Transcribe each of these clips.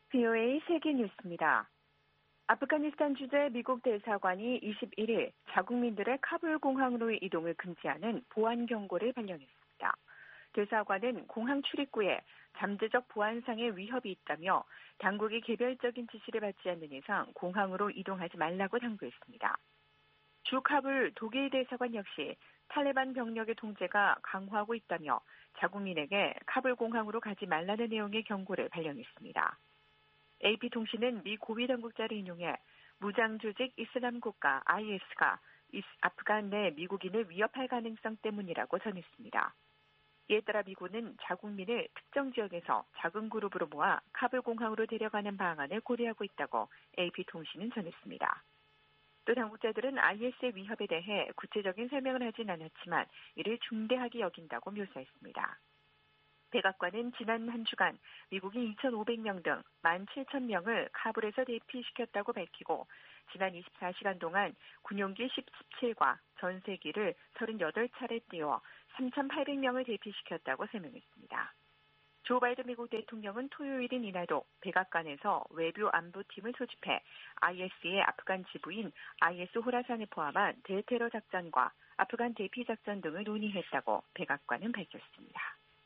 VOA 세계 뉴스입니다. 아프가니스탄 주재 미국 대사관이 21일 자국민들의 카불 공항으로의 이동을 금지하는 보안 경고를 발령했습니다. 대사관은 공항 출입구에 잠재적 보안상의 위협이 있다며 당국이 개별적인 지시를 받지 않는 이상 공항으로 이동하지 말라고 당부했습니다. 주 카불 독일 대사관 역시 탈레반 병력의 통제가 강화하고 있다며 자국민에게 카불 공항으로 가지 말라는 내용의 경고를 발령했습니다. AP통신은 미 고위 당국자를 인용해 무장 조직 이슬람 국가 IS가 아프간 내 미국인을 위협할 가능성 때문이라고 전했습니다. 이에 따라 미군은 자국민을 특정 지역에서 작은 그룹으로 모아 카불 공항으로 데려가는 방안을 고려하고 있다고 AP통신은 전했습니다. 또 당국자들은 IS의 위협에 대해 구체적인 설명을 하진 않았지만 이를 중대하게 여긴다고 묘사했습니다. 백악관은 지난 한 주간 미국인 2,500명 등 17,000명을 카불에서 대피시켰다고 밝히고 지난 24시간 동안 군용기 17과 전세기를 38차례 띄워 3,800명을 대피시켰다고 설명했습니다. 조 바이든 미국 대통령은 토요일인 이날도 백악관에서 외부 안보팀을 소집해 IS의 아프간 지부인 IS 호라산을 포함한 대테러 작전과 아프간 대피 작전 등을 논의했다고 백악관은 밝혔습니다.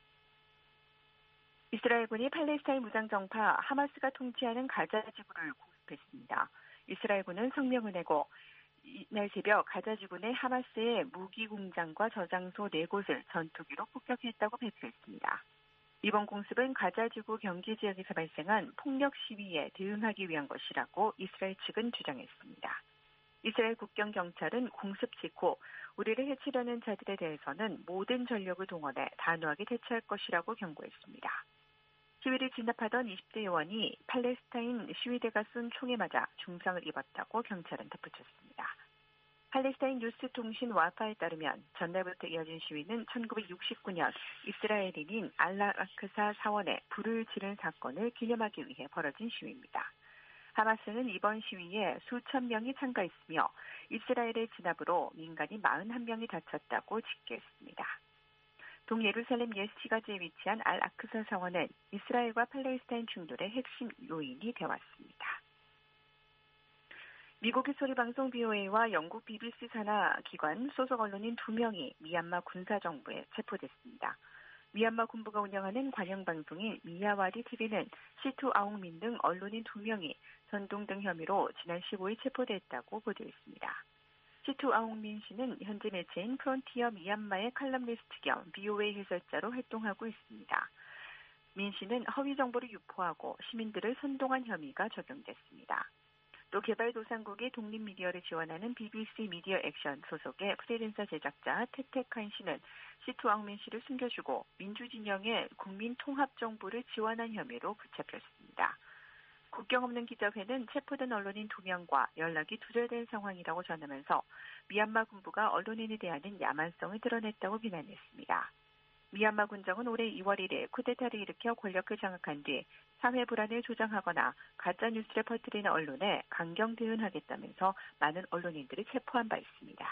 이스라엘군이 팔레스타인 무장정파 하마스가 통치하는 가자 지구를 공습했습니다. 이스라엘군은 성명을 내고 이날 새벽 가자 지구 내 하마스의 무기 공장과 저장소 4곳을 전투기로 폭격했다고 발표했습니다. 이번 공습은 가자 지구 경계 지역에서 발생한 폭력 시위에 대응하기 위한 것이라고 이스라엘 측은 주장했습니다. 이스라엘 국경경찰은 공습 직후 우리를 해치려는 자들에 대해서는 모든 전력을 동원해 단호하게 대처할 것이라고 경고했습니다. 시위를 진압하던 20대 요원이 팔레스타인 시위대가 쏜 총에 맞아 중상을 입었다고 경찰은 덧붙였습니다. 팔레스타인 뉴스통신 와파에 따르면 전날부터 이어진 시위는 1969년 이스라엘인인 알라아크사 사원에 불을 지른 사건을 기념하기 위해 벌어진 시위입니다. 하마스는 이번 시위에 수천 명이 참가했으며 이스라엘의 진압으로 민간인 41명이 다쳤다고 집계했습니다. 동예루살렘 예시가지에 위치한 알아크사 사원은 이스라엘과 팔레스타인 충돌의 핵심 요인이 되어왔습니다. 미국의 소리방송 BOA와 영국 BBC 산하 기관 소속 언론인 2명이 미얀마 군사정부에 체포됐습니다. 미얀마 군부가 운영하는 관영방송인 미야와리 TV는 시투 아웅민 등 언론인 2명이 선동 등 혐의로 지난 15일 체포됐다고 보도했습니다. 시투 아웅민 씨는 현재 매체인 프론티어 미얀마의 칼럼니스트 겸 BOA 해설자로 활동하고 있습니다. 민 씨는 허위 정보를 유포하고 시민들을 선동한 혐의가 적용됐습니다. 또 개발도상국의 독립미디어를 지원하는 BBC 미디어 액션 소속의 프리랜서 제작자 태택한 씨는 시투 아웅민 씨를 숨겨주고 민주진영의 국민통합정부를 지원한 혐의로 붙잡혔습니다. 국경 없는 기자회는 체포된 언론인 2명과 연락이 두절된 상황이라고 전하면서 미얀마 군부가 언론인에 대한 야만성을 드러냈다고 비난했습니다. 미얀마 군정은 올해 2월 1일 쿠데타를 일으켜 권력을 장악한 뒤 사회 불안을 조장하거나 가짜뉴스를 퍼뜨리는 언론에 강경 대응하겠다면서 많은 언론인들을 체포한 바 있습니다.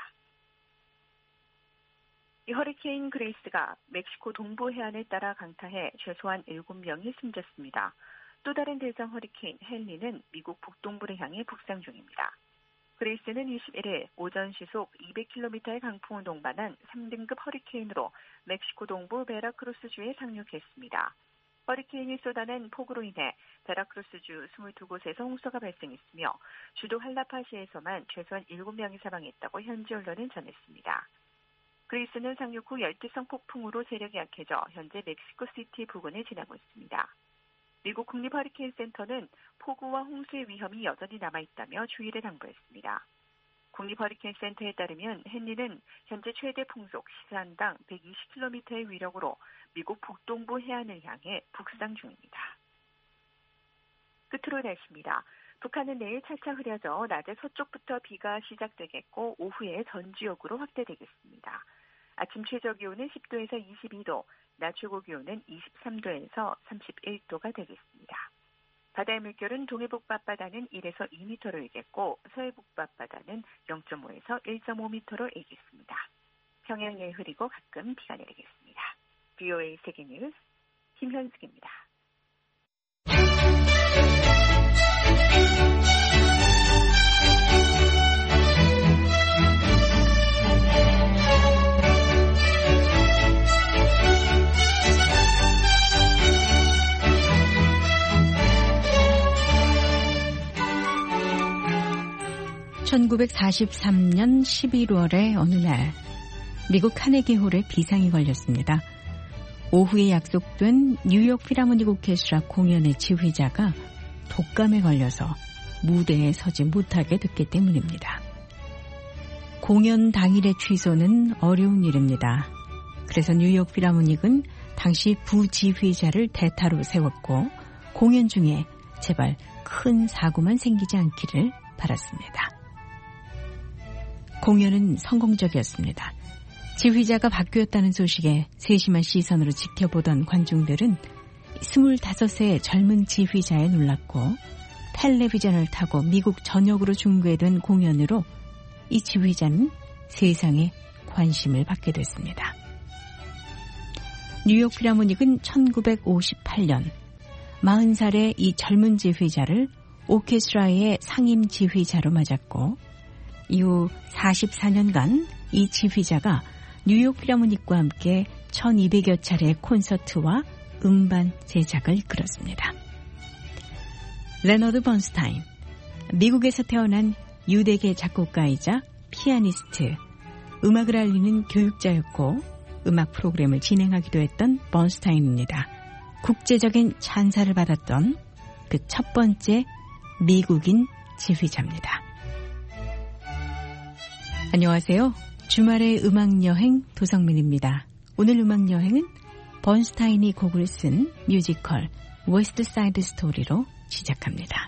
이 허리케인 그레이스가 멕시코 동부 해안을 따라 강타해 최소한 7명이 숨졌습니다. 또 다른 대형 허리케인 헨리는 미국 북동부를 향해 북상 중입니다. 그레이스는 21일 오전 시속 200km의 강풍을 동반한 3등급 허리케인으로 멕시코 동부 베라크루스주에 상륙했습니다. 허리케인이 쏟아낸 폭우로 인해 베라크루스주 22곳에서 홍수가 발생했으며 주도 할라파시에서만 최소한 7명이 사망했다고 현지 언론은 전했습니다. 그레이스는 상륙 후 열대성 폭풍으로 세력이 약해져 현재 멕시코시티 부근을 지나고 있습니다. 미국 국립허리케인센터는 폭우와 홍수의 위험이 여전히 남아있다며 주의를 당부했습니다. 국립허리케인센터에 따르면 헨리는 현재 최대 풍속 시간당 120km의 위력으로 미국 북동부 해안을 향해 북상 중입니다. 끝으로 날씨입니다. 북한은 내일 차차 흐려져 낮에 서쪽부터 비가 시작되겠고 오후에 전 지역으로 확대되겠습니다. 아침 최저 기온은 10도에서 22도, 낮 최고 기온은 23도에서 31도가 되겠습니다. 바다의 물결은 동해북 앞바다는 1에서 2m로 일겠고 서해북 앞바다는 0.5에서 1.5m로 일겠습니다. 평양에 흐리고 가끔 비가 내리겠습니다. VOA 세계뉴스 김현숙입니다. 1943년 11월의 어느 날 미국 카네기홀에 비상이 걸렸습니다. 오후에 약속된 뉴욕 필하모닉 오케스트라 공연의 지휘자가 독감에 걸려서 무대에 서지 못하게 됐기 때문입니다. 공연 당일의 취소는 어려운 일입니다. 그래서 뉴욕 필하모닉은 당시 부지휘자를 대타로 세웠고 공연 중에 제발 큰 사고만 생기지 않기를 바랐습니다. 공연은 성공적이었습니다. 지휘자가 바뀌었다는 소식에 세심한 시선으로 지켜보던 관중들은 25세 젊은 지휘자에 놀랐고 텔레비전을 타고 미국 전역으로 중계된 공연으로 이 지휘자는 세상에 관심을 받게 됐습니다. 뉴욕 필하모닉은 1958년 40살의 이 젊은 지휘자를 오케스트라의 상임 지휘자로 맞았고 이후 44년간 이 지휘자가 뉴욕 필하모닉과 함께 1200여 차례의 콘서트와 음반 제작을 이끌었습니다. 레너드 번스타인, 미국에서 태어난 유대계 작곡가이자 피아니스트, 음악을 알리는 교육자였고 음악 프로그램을 진행하기도 했던 번스타인입니다. 국제적인 찬사를 받았던 그 첫 번째 미국인 지휘자입니다. 안녕하세요. 주말의 음악여행 도성민입니다. 오늘 음악여행은 번스타인이 곡을 쓴 뮤지컬 웨스트 사이드 스토리로 시작합니다.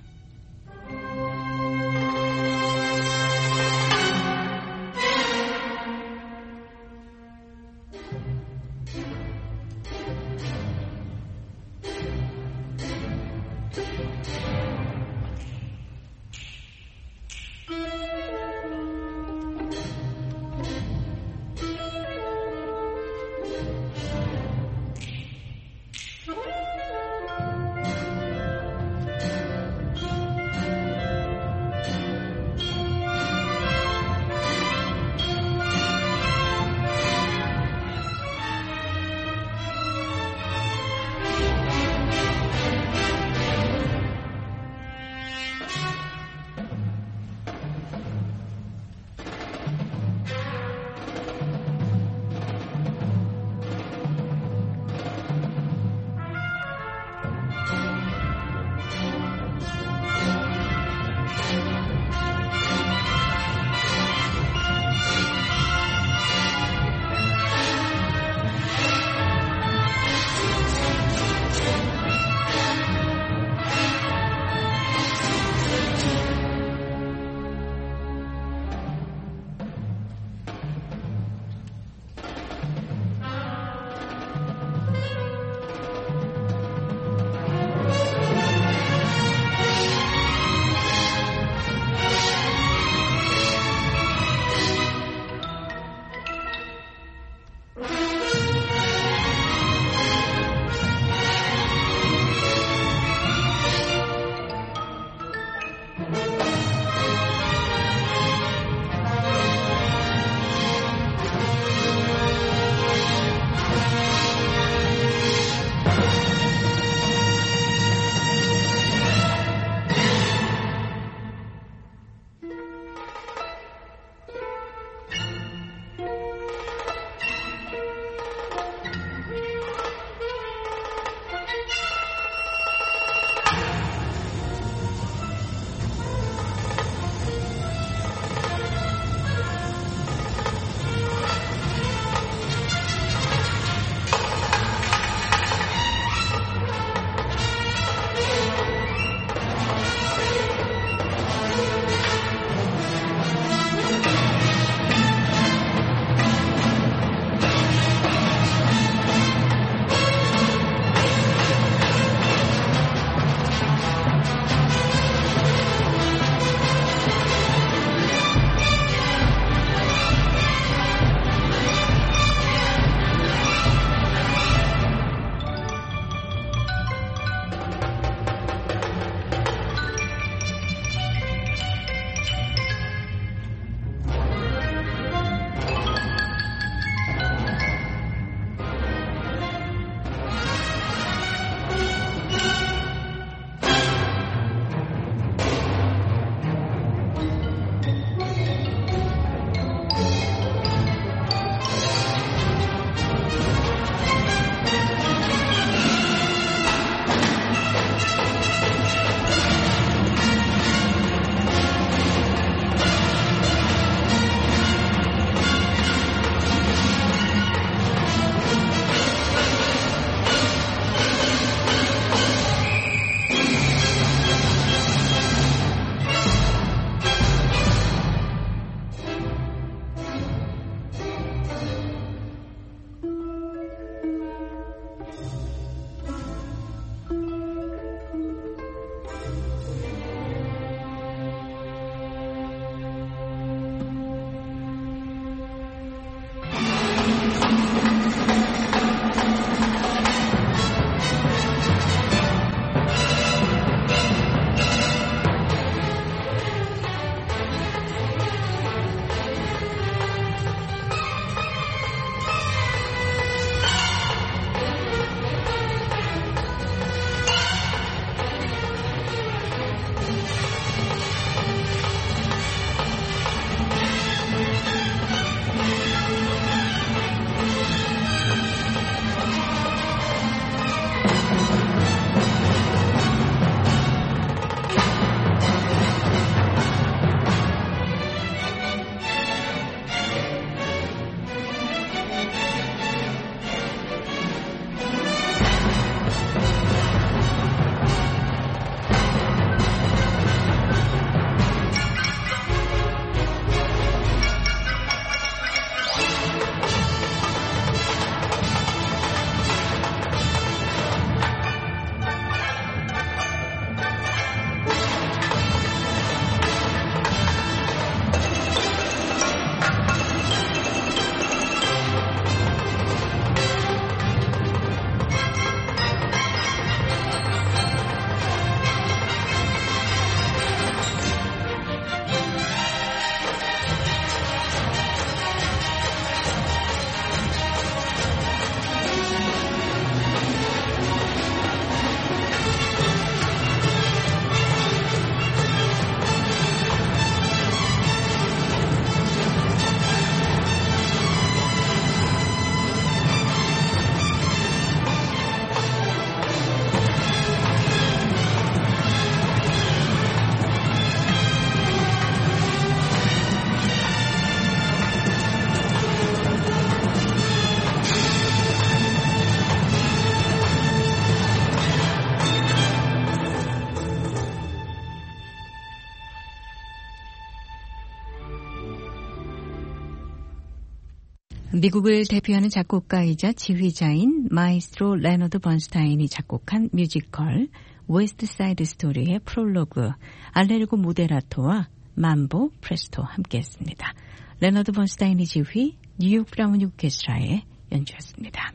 미국을 대표하는 작곡가이자 지휘자인 마이스트로 레너드 번스타인이 작곡한 뮤지컬 웨스트 사이드 스토리의 프롤로그 알레르고 모데라토와 mambo 프레스토 함께했습니다. 레너드 번스타인이 지휘, 뉴욕 필하모닉 오케스트라의 연주였습니다.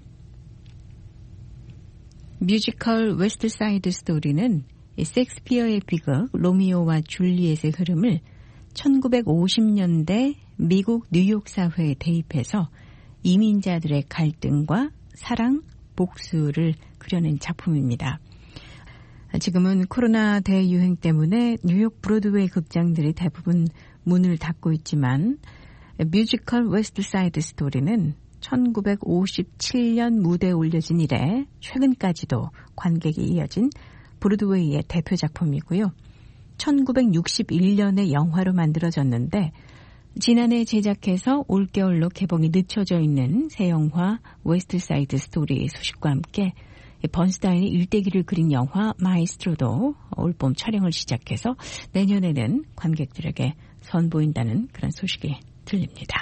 뮤지컬 웨스트 사이드 스토리는 셰익스피어의 비극 로미오와 줄리엣의 흐름을 1950년대 미국 뉴욕 사회에 대입해서 이민자들의 갈등과 사랑, 복수를 그려낸 작품입니다. 지금은 코로나 대유행 때문에 뉴욕 브로드웨이 극장들이 대부분 문을 닫고 있지만 뮤지컬 웨스트 사이드 스토리는 1957년 무대에 올려진 이래 최근까지도 관객이 이어진 브로드웨이의 대표 작품이고요. 1961년에 영화로 만들어졌는데 지난해 제작해서 올겨울로 개봉이 늦춰져 있는 새 영화 웨스트 사이드 스토리 소식과 함께 번스타인이 일대기를 그린 영화 마이스트로도 올봄 촬영을 시작해서 내년에는 관객들에게 선보인다는 그런 소식이 들립니다.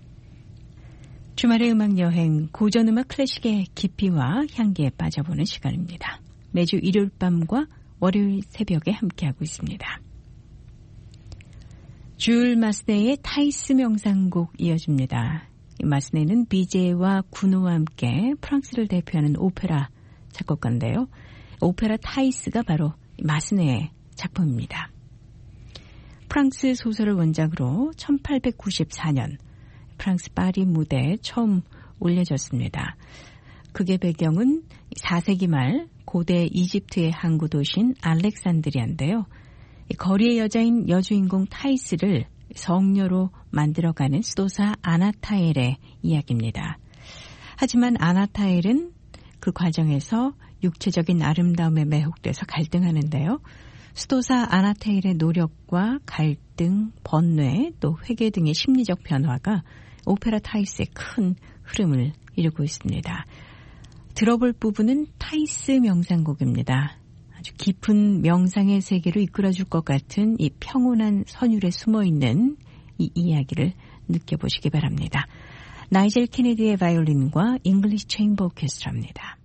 주말의 음악여행, 고전음악 클래식의 깊이와 향기에 빠져보는 시간입니다. 매주 일요일 밤과 월요일 새벽에 함께하고 있습니다. 줄 마스네의 타이스 명상곡 이어집니다. 마스네는 비제와 구노와 함께 프랑스를 대표하는 오페라 작곡가인데요. 오페라 타이스가 바로 마스네의 작품입니다. 프랑스 소설을 원작으로 1894년 프랑스 파리 무대에 처음 올려졌습니다. 극의 배경은 4세기 말 고대 이집트의 항구 도시인 알렉산드리아인데요. 거리의 여자인 여주인공 타이스를 성녀로 만들어가는 수도사 아나타엘의 이야기입니다. 하지만 아나타엘은 그 과정에서 육체적인 아름다움에 매혹돼서 갈등하는데요. 수도사 아나타엘의 노력과 갈등, 번뇌, 또 회개 등의 심리적 변화가 오페라 타이스의 큰 흐름을 이루고 있습니다. 들어볼 부분은 타이스 명상곡입니다. 아주 깊은 명상의 세계로 이끌어줄 것 같은 이 평온한 선율에 숨어있는 이 이야기를 느껴보시기 바랍니다. 나이젤 케네디의 바이올린과 잉글리시 체인버 오케스트라입니다.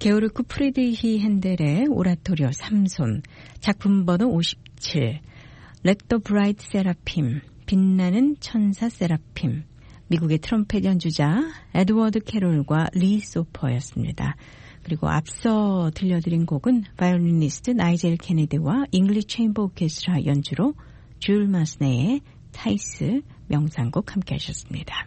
게오르크 프리드리히 핸델의 오라토리오 삼손, 작품 번호 57, Let the Bright Seraphim, 빛나는 천사 세라핌, 미국의 트럼펫 연주자 에드워드 캐롤과 리 소퍼였습니다. 그리고 앞서 들려드린 곡은 바이올리니스트 나이젤 케네디와 잉글리시 체인버 오케스트라 연주로 줄 마스네의 타이스 명상곡 함께 하셨습니다.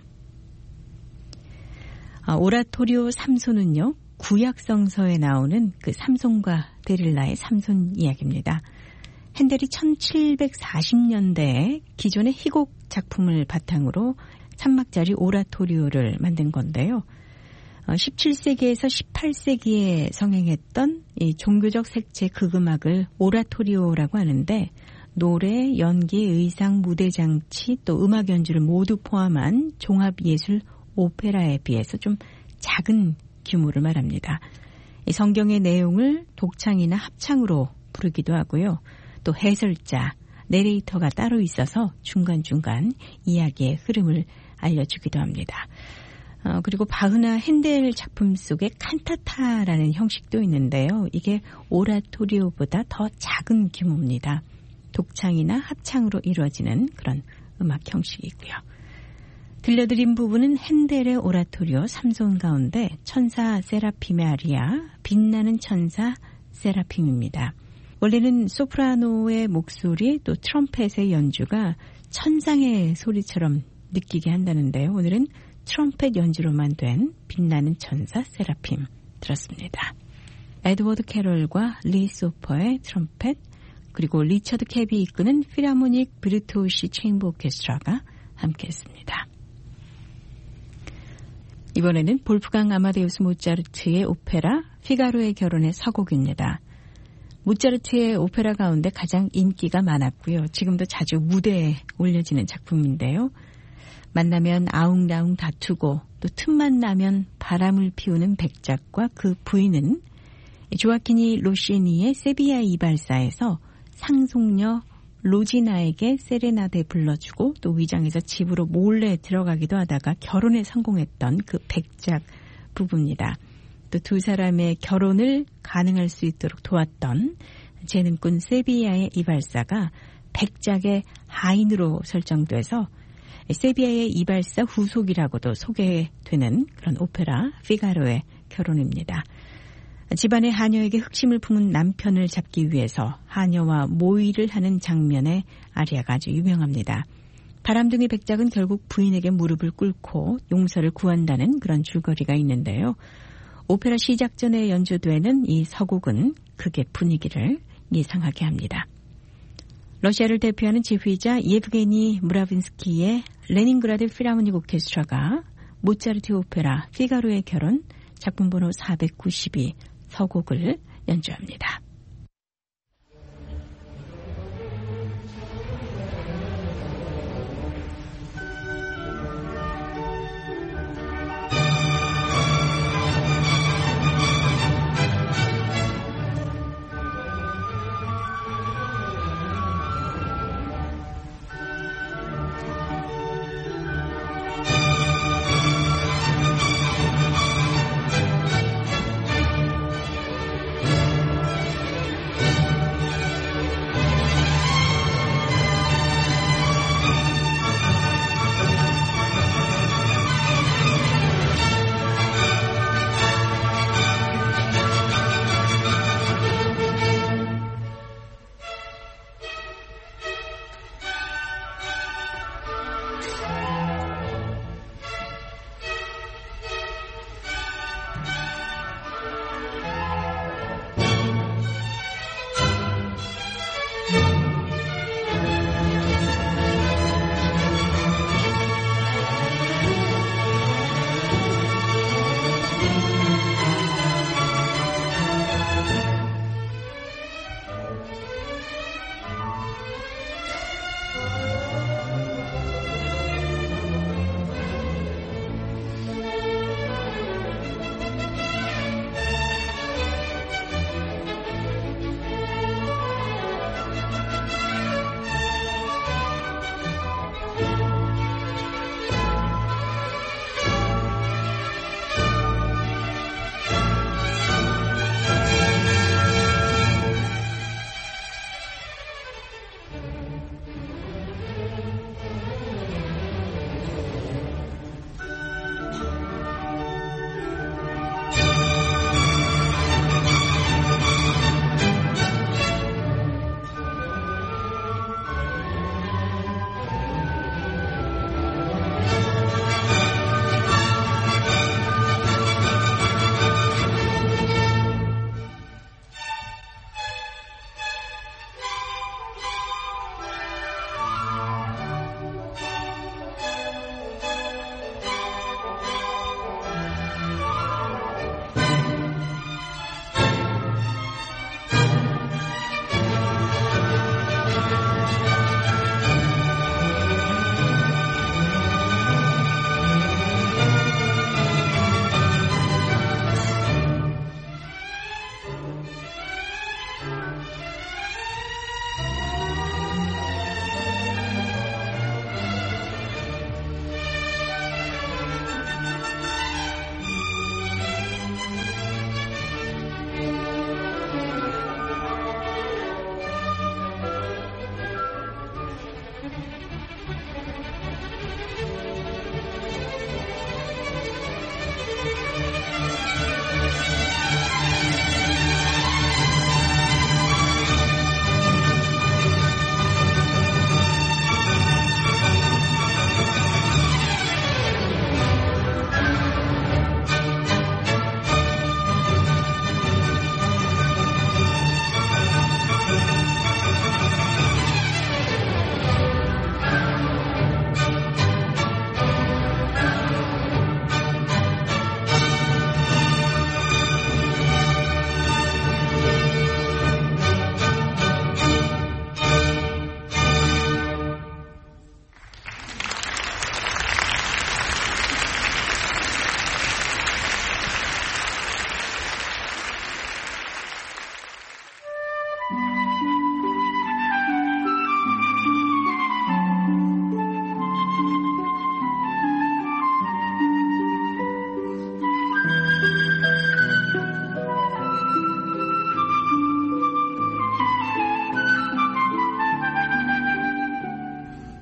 오라토리오 삼손은요, 구약성서에 나오는 그 삼손과 데릴라의 삼손 이야기입니다. 핸델이 1740년대에 기존의 희곡 작품을 바탕으로 3막짜리 오라토리오를 만든 건데요. 17세기에서 18세기에 성행했던 이 종교적 색채 극음악을 오라토리오라고 하는데, 노래, 연기, 의상, 무대 장치, 또 음악 연주를 모두 포함한 종합예술 오페라에 비해서 좀 작은 규모를 말합니다. 이 성경의 내용을 독창이나 합창으로 부르기도 하고요. 또 해설자, 내레이터가 따로 있어서 중간중간 이야기의 흐름을 알려주기도 합니다. 그리고 바흐나 핸델 작품 속에 칸타타라는 형식도 있는데요. 이게 오라토리오보다 더 작은 규모입니다. 독창이나 합창으로 이루어지는 그런 음악 형식이고요. 들려드린 부분은 핸델의 오라토리오 삼손 가운데 천사 세라핌의 아리아, 빛나는 천사 세라핌입니다. 원래는 소프라노의 목소리 또 트럼펫의 연주가 천상의 소리처럼 느끼게 한다는데요. 오늘은 트럼펫 연주로만 된 빛나는 천사 세라핌 들었습니다. 에드워드 캐럴과 리 소퍼의 트럼펫, 그리고 리처드 캡이 이끄는 필하모닉 브르토시 체인버 오케스트라가 함께했습니다. 이번에는 볼프강 아마데우스 모차르트의 오페라 피가로의 결혼의 서곡입니다. 모차르트의 오페라 가운데 가장 인기가 많았고요. 지금도 자주 무대에 올려지는 작품인데요. 만나면 아웅다웅 다투고 또 틈만 나면 바람을 피우는 백작과 그 부인은 조아키니 로시니의 세비야 이발사에서 상속녀 로지나에게 세레나데 불러주고 또 위장해서 집으로 몰래 들어가기도 하다가 결혼에 성공했던 그 백작 부부입니다. 또 두 사람의 결혼을 가능할 수 있도록 도왔던 재능꾼 세비야의 이발사가 백작의 하인으로 설정돼서 세비야의 이발사 후속이라고도 소개되는 그런 오페라 피가로의 결혼입니다. 집안의 하녀에게 흑심을 품은 남편을 잡기 위해서 하녀와 모의를 하는 장면의 아리아가 아주 유명합니다. 바람둥이 백작은 결국 부인에게 무릎을 꿇고 용서를 구한다는 그런 줄거리가 있는데요. 오페라 시작 전에 연주되는 이 서곡은 극의 분위기를 예상하게 합니다. 러시아를 대표하는 지휘자 예브게니 무라빈스키의 레닌그라드 필하모닉 오케스트라가 모차르트 오페라 피가로의 결혼 작품 번호 492 서곡을 연주합니다.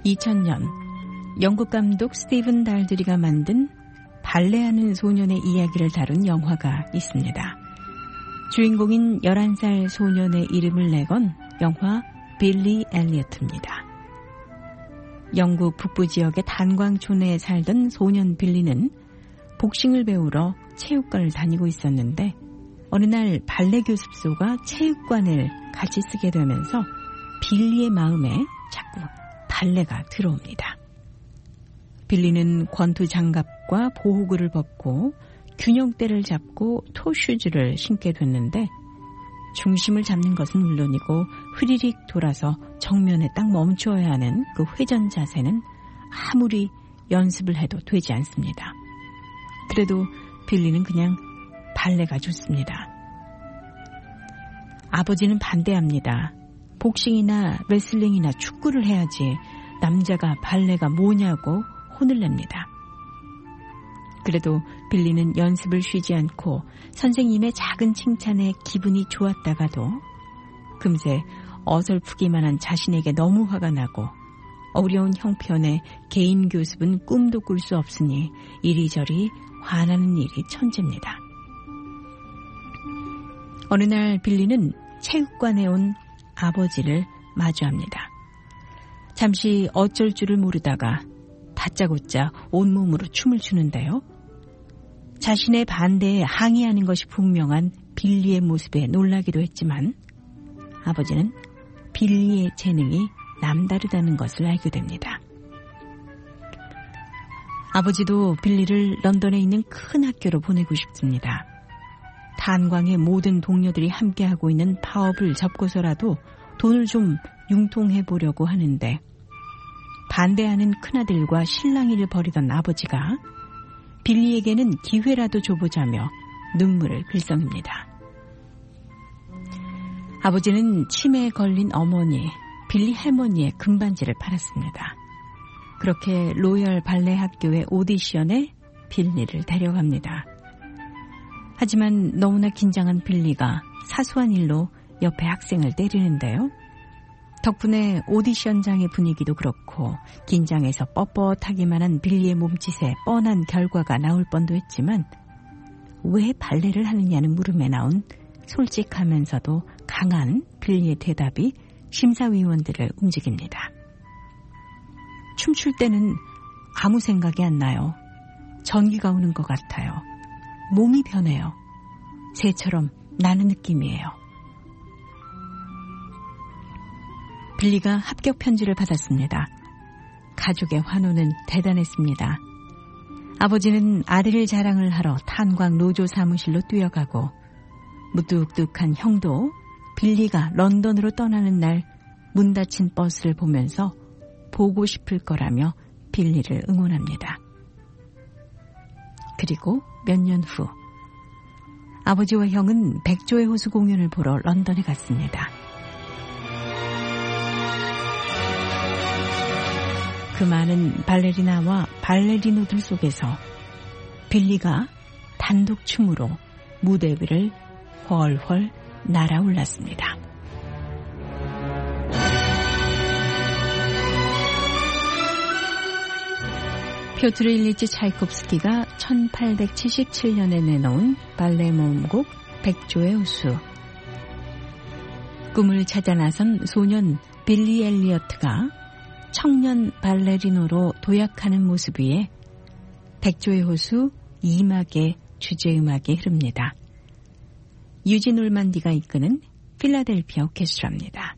2000년 영국 감독 스티븐 달드리가 만든 발레하는 소년의 이야기를 다룬 영화가 있습니다. 주인공인 11살 소년의 이름을 내건 영화 빌리 엘리어트입니다. 영국 북부 지역의 단광촌에 살던 소년 빌리는 복싱을 배우러 체육관을 다니고 있었는데 어느 날 발레 교습소가 체육관을 같이 쓰게 되면서 빌리의 마음에 자꾸 발레가 들어옵니다. 빌리는 권투 장갑과 보호구를 벗고 균형대를 잡고 토슈즈를 신게 됐는데 중심을 잡는 것은 물론이고 흐리릭 돌아서 정면에 딱 멈춰야 하는 그 회전 자세는 아무리 연습을 해도 되지 않습니다. 그래도 빌리는 그냥 발레가 좋습니다. 아버지는 반대합니다. 복싱이나 레슬링이나 축구를 해야지 남자가 발레가 뭐냐고 혼을 냅니다. 그래도 빌리는 연습을 쉬지 않고 선생님의 작은 칭찬에 기분이 좋았다가도 금세 어설프기만 한 자신에게 너무 화가 나고 어려운 형편의 개인 교습은 꿈도 꿀 수 없으니 이리저리 화나는 일이 천재입니다. 어느 날 빌리는 체육관에 온 아버지를 마주합니다. 잠시 어쩔 줄을 모르다가 다짜고짜 온몸으로 춤을 추는데요. 자신의 반대에 항의하는 것이 분명한 빌리의 모습에 놀라기도 했지만 아버지는 빌리의 재능이 남다르다는 것을 알게 됩니다. 아버지도 빌리를 런던에 있는 큰 학교로 보내고 싶습니다. 탄광의 모든 동료들이 함께하고 있는 파업을 접고서라도 돈을 좀 융통해 보려고 하는데 반대하는 큰아들과 실랑이를 벌이던 아버지가 빌리에게는 기회라도 줘보자며 눈물을 글썽입니다. 아버지는 치매에 걸린 어머니, 빌리 할머니의 금반지를 팔았습니다. 그렇게 로열 발레 학교의 오디션에 빌리를 데려갑니다. 하지만 너무나 긴장한 빌리가 사소한 일로 옆에 학생을 때리는데요. 덕분에 오디션장의 분위기도 그렇고 긴장해서 뻣뻣하기만 한 빌리의 몸짓에 뻔한 결과가 나올 뻔도 했지만 왜 발레를 하느냐는 물음에 나온 솔직하면서도 강한 빌리의 대답이 심사위원들을 움직입니다. 춤출 때는 아무 생각이 안 나요. 전기가 오는 것 같아요. 몸이 변해요. 새처럼 나는 느낌이에요. 빌리가 합격 편지를 받았습니다. 가족의 환호는 대단했습니다. 아버지는 아들 자랑을 하러 탄광 노조 사무실로 뛰어가고 무뚝뚝한 형도 빌리가 런던으로 떠나는 날 문 닫힌 버스를 보면서 보고 싶을 거라며 빌리를 응원합니다. 그리고 몇 년 후 아버지와 형은 백조의 호수 공연을 보러 런던에 갔습니다. 그 많은 발레리나와 발레리노들 속에서 빌리가 단독 춤으로 무대 위를 훨훨 날아올랐습니다. 피오트르 일리치 차이콥스키가 1877년에 내놓은 발레 모음곡 백조의 호수. 꿈을 찾아 나선 소년 빌리 엘리어트가 청년 발레리노로 도약하는 모습 위에 백조의 호수 2막의 주제음악이 흐릅니다. 유진 올만디가 이끄는 필라델피아 오케스트라입니다.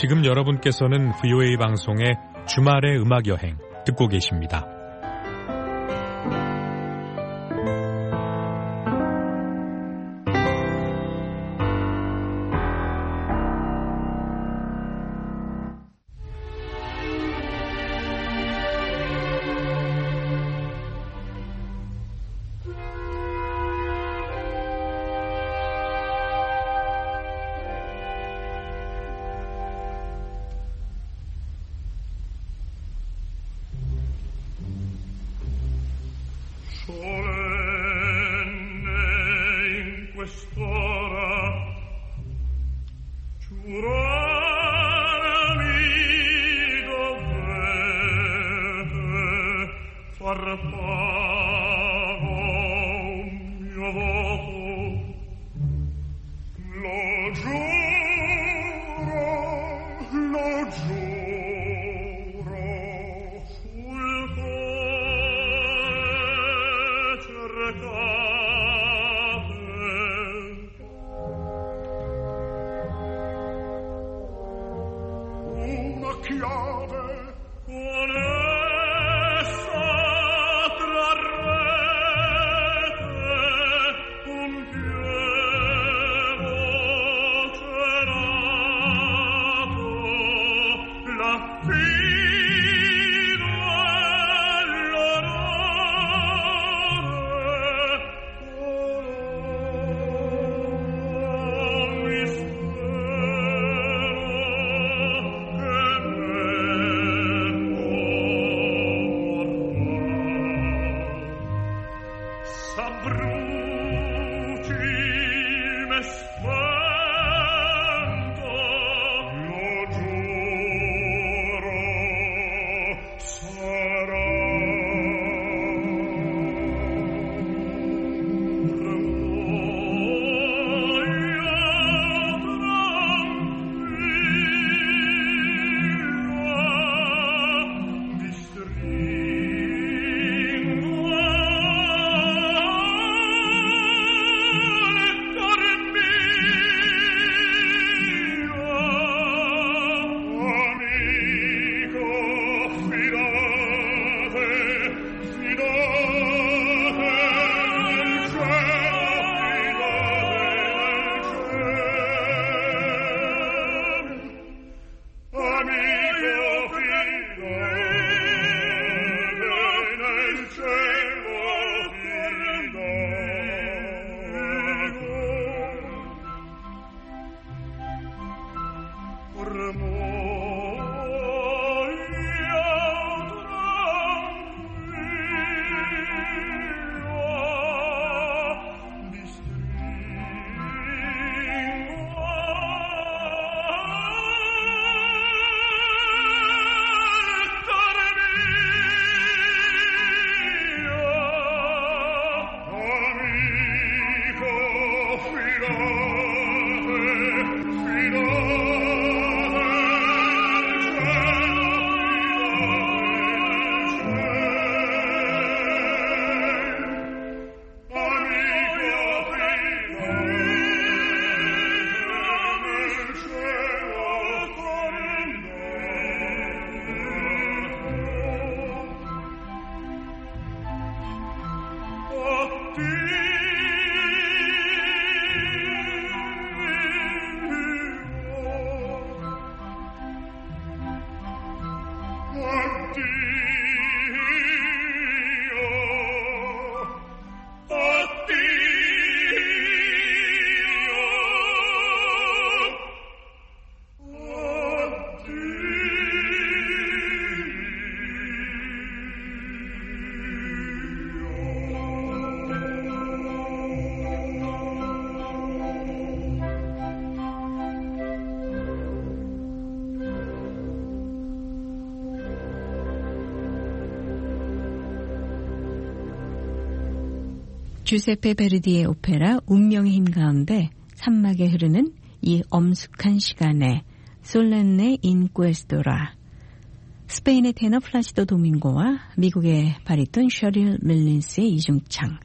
지금 여러분께서는 VOA 방송의 주말의 음악여행 듣고 계십니다. 주세페 베르디의 오페라 운명의 힘 가운데 산막에 흐르는 이 엄숙한 시간에 솔렌네 인 꾸에스토라, 스페인의 테너 플라시도 도밍고와 미국의 바리톤 셔릴 밀린스의 이중창,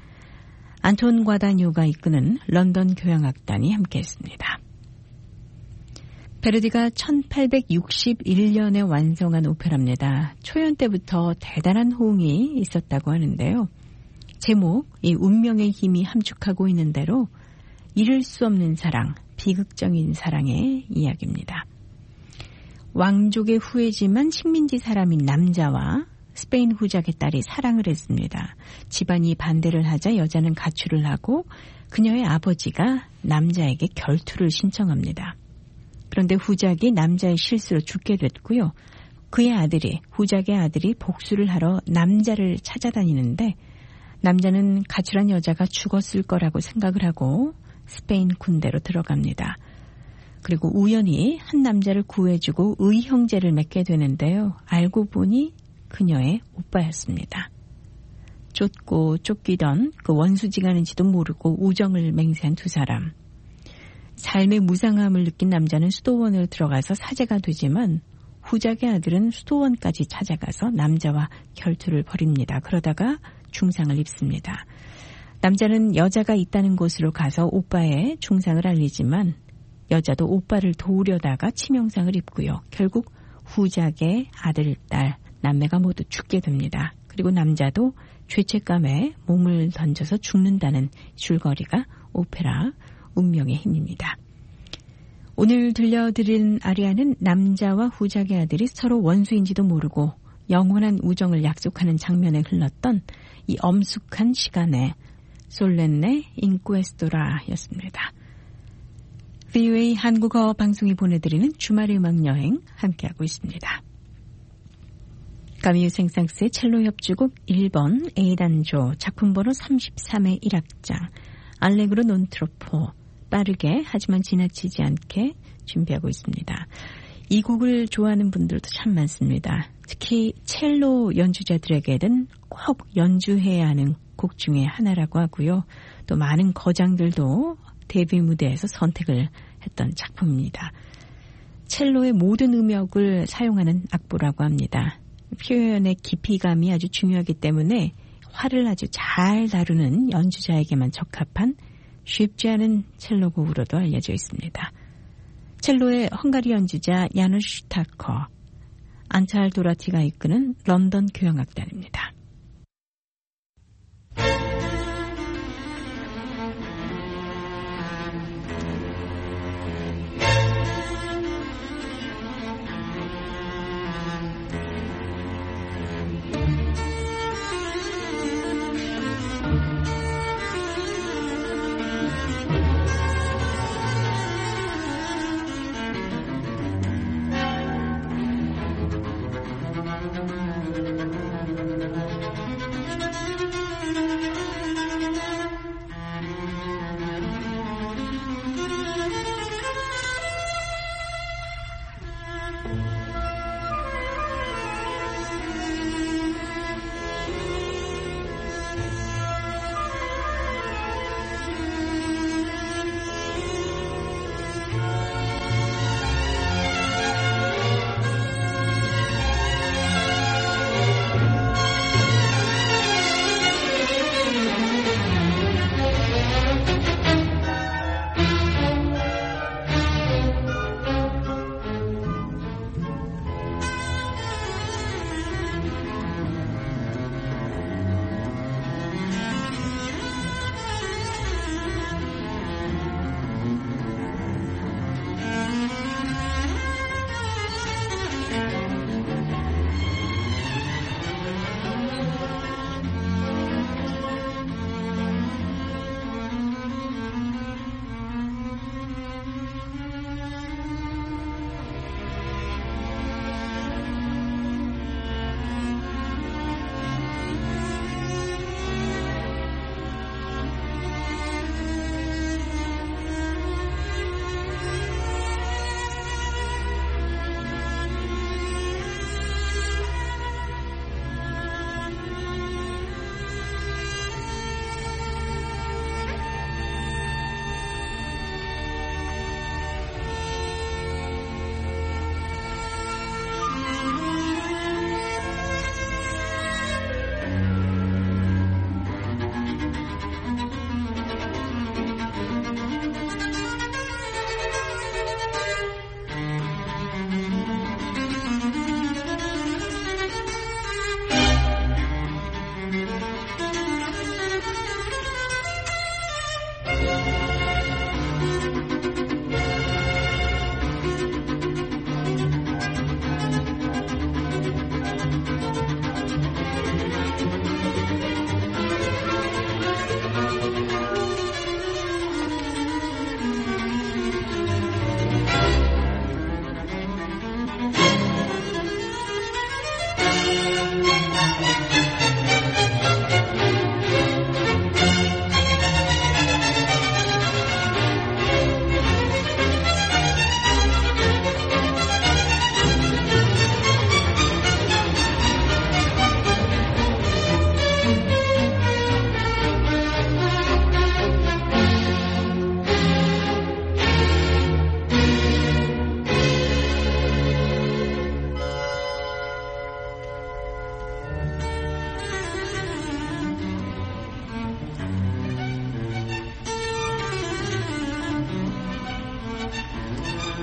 안톤 과다뇨가 이끄는 런던 교향악단이 함께했습니다. 베르디가 1861년에 완성한 오페라입니다. 초연 때부터 대단한 호응이 있었다고 하는데요. 제목, 이 운명의 힘이 함축하고 있는 대로 이룰 수 없는 사랑, 비극적인 사랑의 이야기입니다. 왕족의 후예지만 식민지 사람인 남자와 스페인 후작의 딸이 사랑을 했습니다. 집안이 반대를 하자 여자는 가출을 하고 그녀의 아버지가 남자에게 결투를 신청합니다. 그런데 후작이 남자의 실수로 죽게 됐고요. 그의 아들이, 후작의 아들이 복수를 하러 남자를 찾아다니는데 남자는 가출한 여자가 죽었을 거라고 생각을 하고 스페인 군대로 들어갑니다. 그리고 우연히 한 남자를 구해주고 의형제를 맺게 되는데요. 알고 보니 그녀의 오빠였습니다. 쫓고 쫓기던 그 원수지간인지도 모르고 우정을 맹세한 두 사람. 삶의 무상함을 느낀 남자는 수도원으로 들어가서 사제가 되지만 후작의 아들은 수도원까지 찾아가서 남자와 결투를 벌입니다. 그러다가 중상을 입습니다. 남자는 여자가 있다는 곳으로 가서 오빠의 중상을 알리지만 여자도 오빠를 도우려다가 치명상을 입고요. 결국 후작의 아들, 딸, 남매가 모두 죽게 됩니다. 그리고 남자도 죄책감에 몸을 던져서 죽는다는 줄거리가 오페라 운명의 힘입니다. 오늘 들려드린 아리아는 남자와 후작의 아들이 서로 원수인지도 모르고 영원한 우정을 약속하는 장면에 흘렀던 이 엄숙한 시간에 솔렌네 인쿠에스토라였습니다. VOA 한국어 방송이 보내드리는 주말의 음악여행 함께하고 있습니다. 까미유 생상스의 첼로 협주곡 1번 A단조 작품번호 33의 1악장 알레그로 논 트로포 빠르게 하지만 지나치지 않게 준비하고 있습니다. 이 곡을 좋아하는 분들도 참 많습니다. 특히 첼로 연주자들에게는 꼭 연주해야 하는 곡 중에 하나라고 하고요. 또 많은 거장들도 데뷔 무대에서 선택을 했던 작품입니다. 첼로의 모든 음역을 사용하는 악보라고 합니다. 표현의 깊이감이 아주 중요하기 때문에 활을 아주 잘 다루는 연주자에게만 적합한 쉽지 않은 첼로 곡으로도 알려져 있습니다. 첼로의 헝가리 연주자 야누sz 슈타커, 안찰 도라티가 이끄는 런던 교향악단입니다.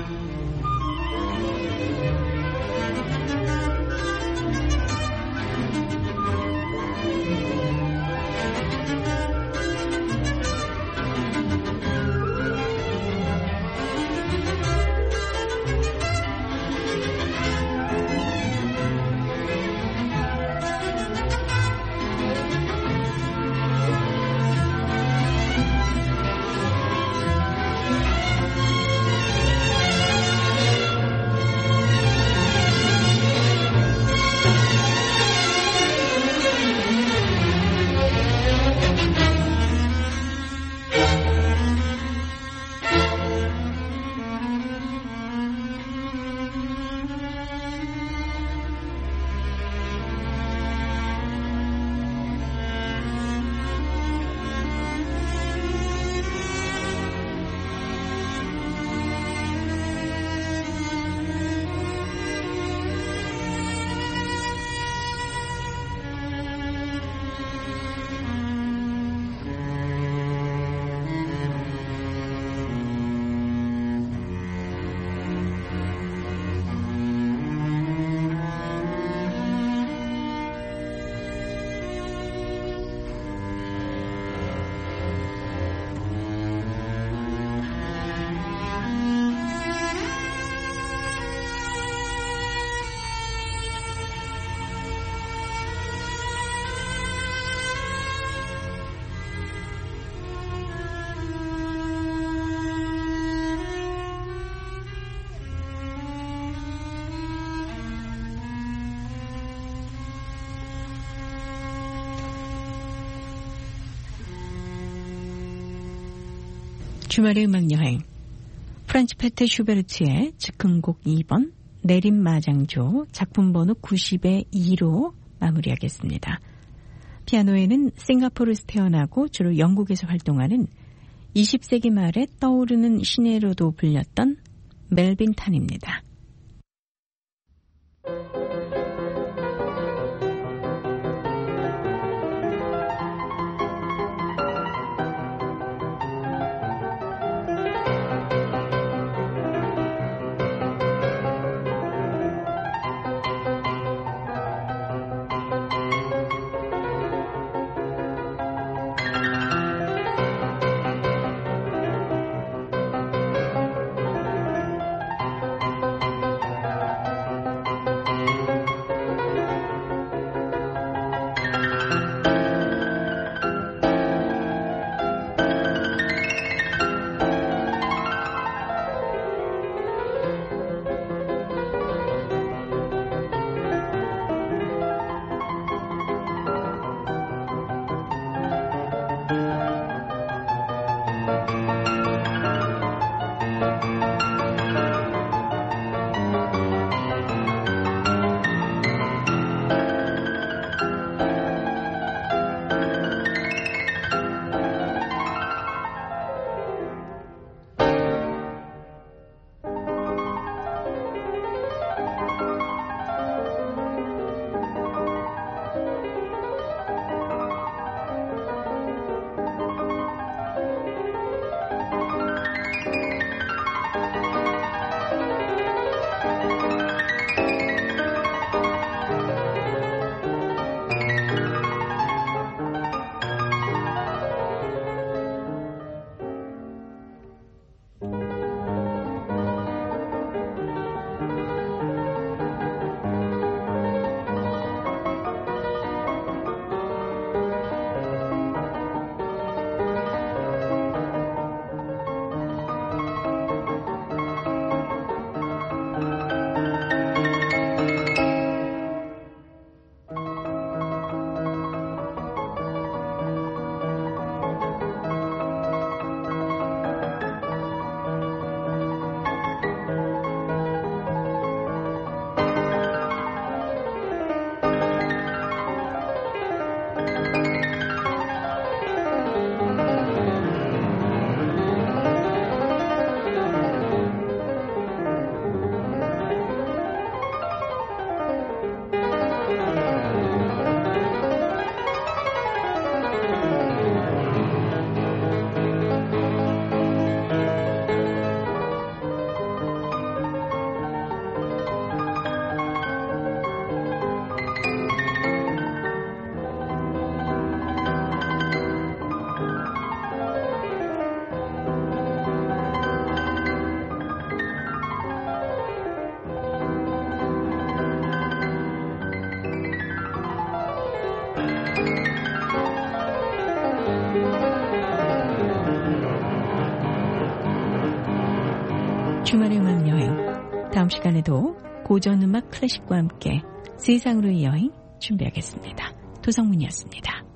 주말의 음악여행 프란츠 페테 슈베르트의 즉흥곡 2번 내림마장조 작품 번호 90의 2로 마무리하겠습니다. 피아노에는 싱가포르에서 태어나고 주로 영국에서 활동하는 20세기 말에 떠오르는 신예로도 불렸던 멜빈 탄입니다. 주말의 음악 여행. 다음 시간에도 고전 음악 클래식과 함께 세상으로의 여행 준비하겠습니다. 도성문이었습니다.